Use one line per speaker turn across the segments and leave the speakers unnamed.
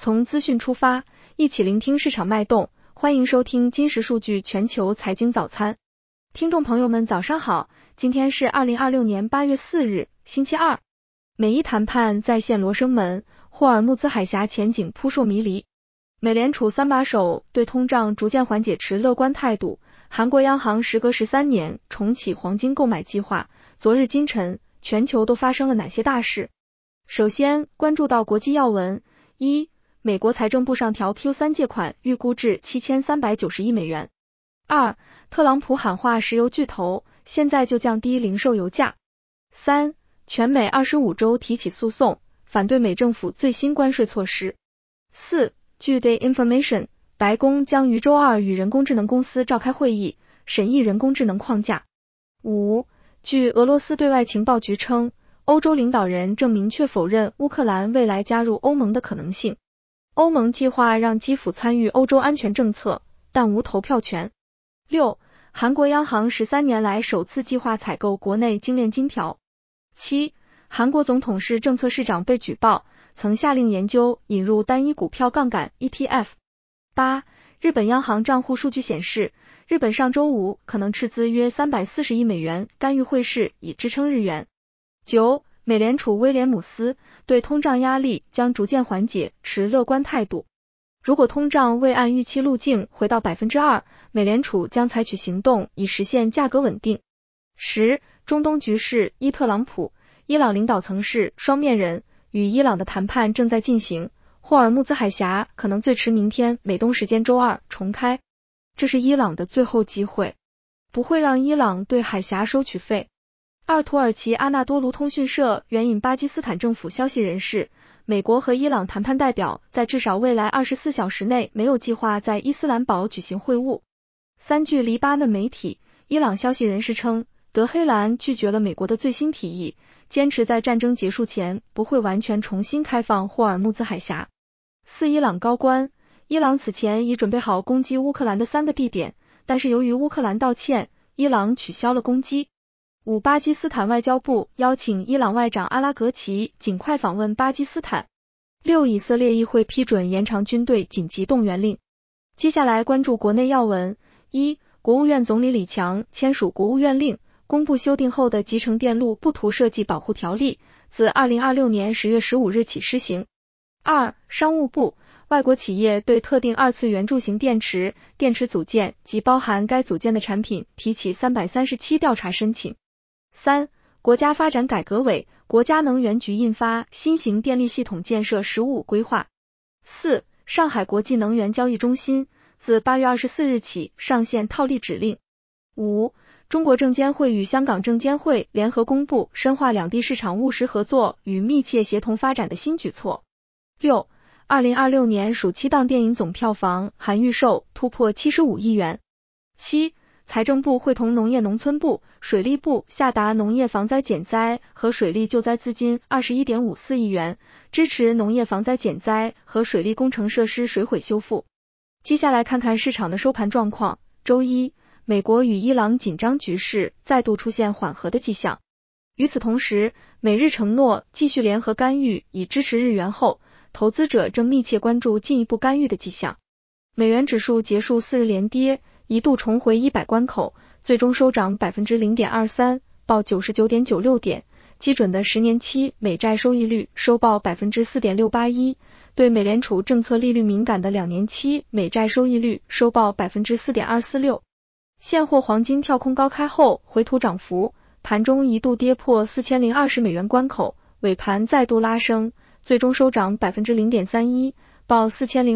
从资讯出发，一起聆听市场脉动。欢迎收听金石数据全球财经早餐。听众朋友们早上好，今天是2026年8月4日，星期二。美伊谈判再现罗生门，霍尔木兹海峡前景扑朔迷离。美联储三把手对通胀逐渐缓解持乐观态度。韩国央行时隔13年重启黄金购买计划。昨日今晨，全球都发生了哪些大事？首先关注到国际要闻。一、美国财政部上调 Q3 借款预估至7390亿美元。二、特朗普喊话石油巨头，现在就降低零售油价。三、全美25州提起诉讼，反对美政府最新关税措施。四、据 Day Information， 白宫将于周二与人工智能公司召开会议，审议人工智能框架。五、据俄罗斯对外情报局称，欧洲领导人正明确否认乌克兰未来加入欧盟的可能性。欧盟计划让基辅参与欧洲安全政策，但无投票权。六、韩国央行13年来首次计划采购国内精炼金条。七、韩国总统室政策市长被举报，曾下令研究引入单一股票杠杆 ETF。八、日本央行账户数据显示，日本上周五可能斥资约340亿美元干预汇市以支撑日元。九、美联储威廉姆斯对通胀压力将逐渐缓解持乐观态度。如果通胀未按预期路径回到 2%， 美联储将采取行动以实现价格稳定。十、中东局势伊特朗普，伊朗领导层是双面人，与伊朗的谈判正在进行，霍尔木兹海峡可能最迟明天美东时间周二重开，这是伊朗的最后机会，不会让伊朗对海峡收取费。二、土耳其阿纳多卢通讯社援引巴基斯坦政府消息人士，美国和伊朗谈判代表在至少未来24小时内没有计划在伊斯兰堡举行会晤。三、据黎巴嫩媒体，伊朗消息人士称，德黑兰拒绝了美国的最新提议，坚持在战争结束前不会完全重新开放霍尔木兹海峡。四、伊朗高官，伊朗此前已准备好攻击乌克兰的3个地点，但是由于乌克兰道歉，伊朗取消了攻击。五、巴基斯坦外交部邀请伊朗外长阿拉格齐尽快访问巴基斯坦。六、以色列议会批准延长军队紧急动员令。接下来关注国内要闻。一、国务院总理李强签署国务院令，公布修订后的集成电路不图设计保护条例，自2026年10月15日起施行。二、商务部，外国企业对特定二次元柱形电池、电池组件及包含该组件的产品提起337调查申请。三、国家发展改革委、国家能源局印发新型电力系统建设15规划。四、上海国际能源交易中心自8月24日起上线套利指令。五、中国证监会与香港证监会联合公布深化两地市场务实合作与密切协同发展的新举措。六、2026年暑期档电影总票房含预售突破75亿元。七、财政部会同农业农村部、水利部下达农业防灾减灾和水利救灾资金 21.54 亿元，支持农业防灾减灾和水利工程设施水毁修复。接下来看看市场的收盘状况。周一，美国与伊朗紧张局势再度出现缓和的迹象。与此同时，美日承诺继续联合干预以支持日元后，投资者正密切关注进一步干预的迹象。美元指数结束4日连跌，一度重回100关口，最终收涨 0.23%， 报 99.96 点。基准的10年期美债收益率收报 4.681%， 对美联储政策利率敏感的2年期美债收益率收报 4.246%。现货黄金跳空高开后回吐涨幅，盘中一度跌破4020美元关口，尾盘再度拉升，最终收涨 0.31%， 报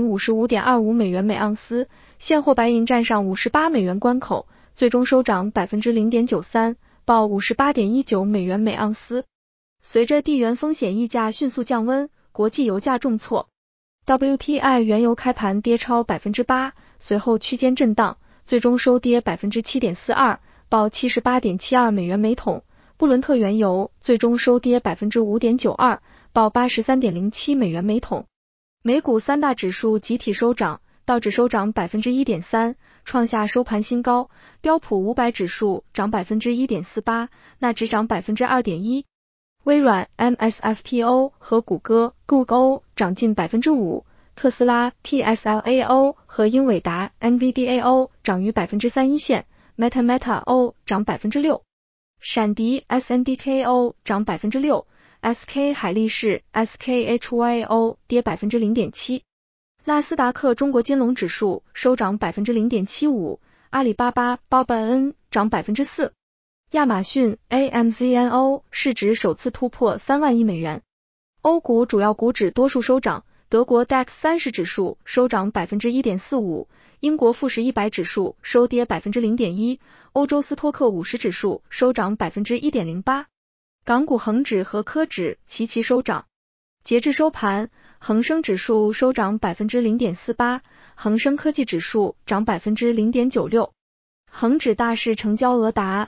4055.25 美元每盎司。现货白银站上58美元关口，最终收涨 0.93%， 报 58.19 美元每盎司。随着地缘风险溢价迅速降温，国际油价重挫， WTI 原油开盘跌超 8%， 随后区间震荡，最终收跌 7.42%， 报 78.72 美元每桶。布伦特原油最终收跌 5.92%， 报 83.07 美元每桶。美股三大指数集体收涨，道指收涨 1.3%， 创下收盘新高，标普500指数涨 1.48%， 纳指涨 2.1%。微软 MSFTO 和谷歌 Google 涨近 5%， 特斯拉 TSLAO 和英伟达 NVDAO 涨逾 3%线 ，Meta O 涨 6%， 闪迪 SNDKO 涨 6%，SK 海力士 SKHYO 跌 0.7%。纳斯达克中国金龙指数收涨 0.75%， 阿里巴巴 BABAN 涨 4%， 亚马逊 AMZNO 市值首次突破3万亿美元。欧股主要股指多数收涨，德国 DAX 30指数收涨 1.45%， 英国富时100指数收跌 0.1%， 欧洲斯托克50指数收涨 1.08%。港股恒指和科指齐齐收涨。截至收盘，恒生指数收涨 0.48%， 恒生科技指数涨 0.96%。恒指大市成交额达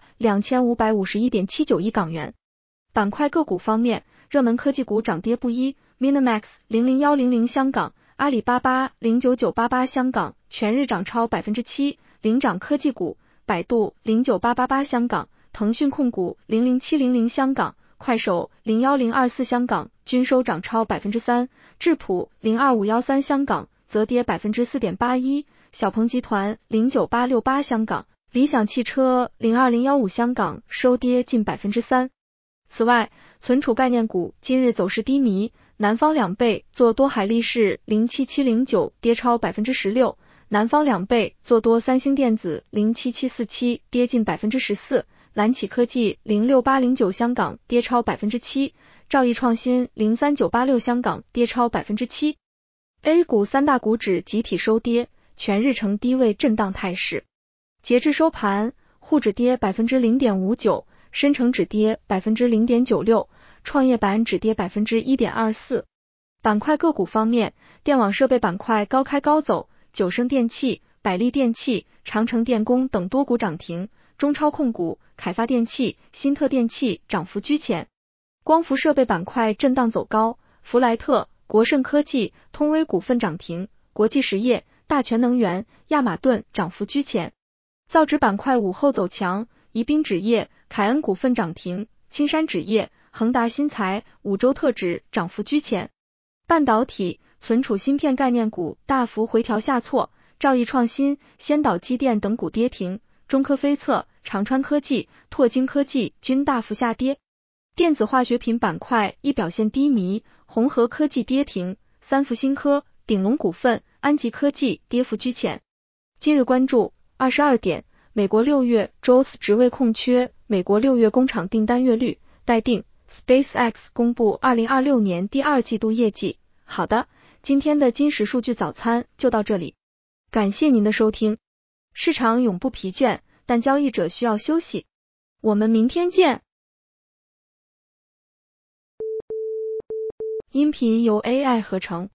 2551.79 亿港元。板块个股方面，热门科技股涨跌不一， Minimax 00100香港、阿里巴巴09988香港全日涨超 7%， 领涨科技股百度09888香港、腾讯控股00700香港、快手01024香港均收涨超 3%， 智普02513香港则跌 4.81%， 小鹏集团09868香港、理想汽车02015香港收跌近 3%。此外，存储概念股今日走势低迷，南方两倍做多海力士07709跌超 16%， 南方两倍做多三星电子07747跌近 14%， 蓝启科技06809香港跌超 7%， 兆易创新03986香港跌超 7%。 A 股三大股指集体收跌，全日呈低位震荡态势。截至收盘，沪指跌 0.59%， 深成指跌 0.96%， 创业板指跌 1.24%。板块个股方面，电网设备板块高开高走，九升电器、百利电器、长城电工等多股涨停，中超控股、凯发电器、新特电器涨幅居前。光伏设备板块震荡走高，福莱特、国盛科技、通威股份涨停，国际实业、大全能源、亚马顿涨幅居前。造纸板块午后走强，宜宾纸业、凯恩股份涨停，青山纸业、恒达新材、五洲特指涨幅居前。半导体、存储芯片概念股大幅回调下挫，兆易创新、先导机电等股跌停，中科飞测、长川科技、拓晶科技均大幅下跌。电子化学品板块亦表现低迷，宏和科技跌停，三福新科、鼎龙股份、安吉科技跌幅居前。今日关注22点，美国6月 JOLTS 职位空缺，美国6月工厂订单月率待定。SpaceX 公布2026年第二季度业绩。好的，今天的金石数据早餐就到这里，感谢您的收听。市场永不疲倦，但交易者需要休息。我们明天见。音频由 AI 合成。